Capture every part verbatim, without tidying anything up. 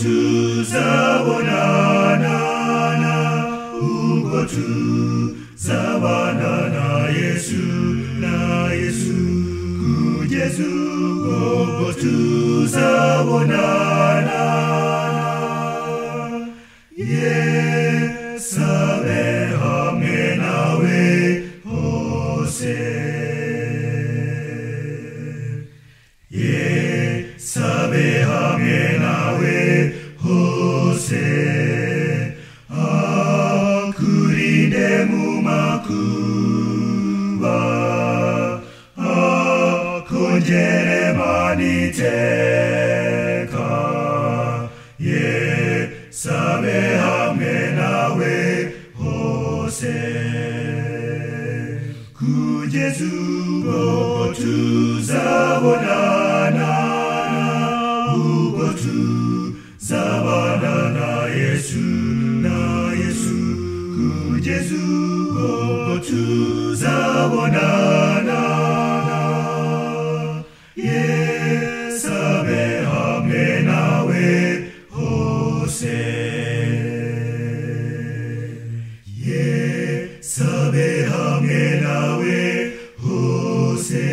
tuzabonana, ubwo tuzabana na Yesu, na Yesu, kugeza ubwo tuzabonana. Yesu abe hamwe nawe hose. Yesu abe hamwe nawe hose, akurinde mu makuba, akongere maniteka. Yesu abe hamwe nawe hose, kugeza ubwo tuzabonana, ubwo tuzabana na Yesu, na Yesu, kugeza ubwo tuzabonana. Yesu abe hamwe nawe hose. Yesu abe hamwe nawe hose,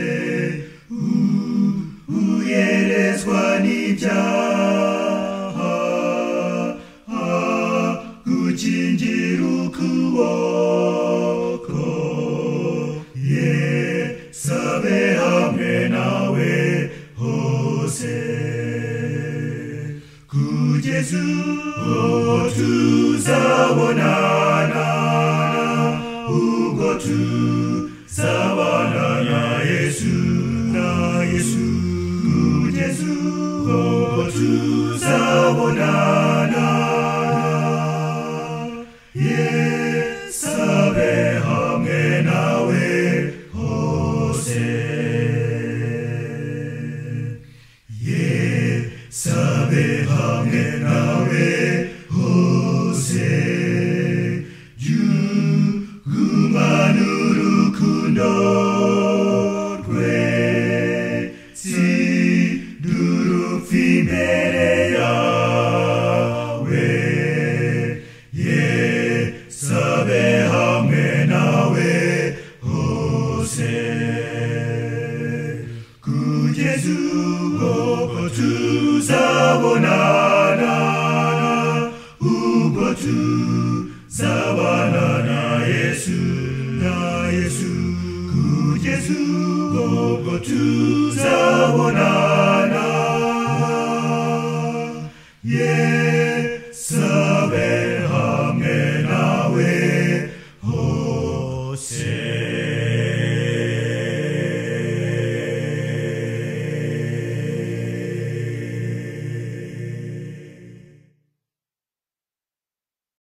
uyerezwa n'ibyaha, gukingira ukuboko. Yesu abe hamwe nawe hose, kugeza ubwo tuzabonana, ubwo tuzabana na Yesu, na Yesu, kugeza ubwo tuzabonana. Yesu abe hamwe nawe hose. Yesu abe hamwe nawe hose, jugumana urukundo rwe, sidurupfa imbere yawe. Yesu abe hamwe nawe hose, kugeza ubwo tuzabonana, ubwo tuzabana na Yesu, na Yesu, kugeza ubwo tuzabonana.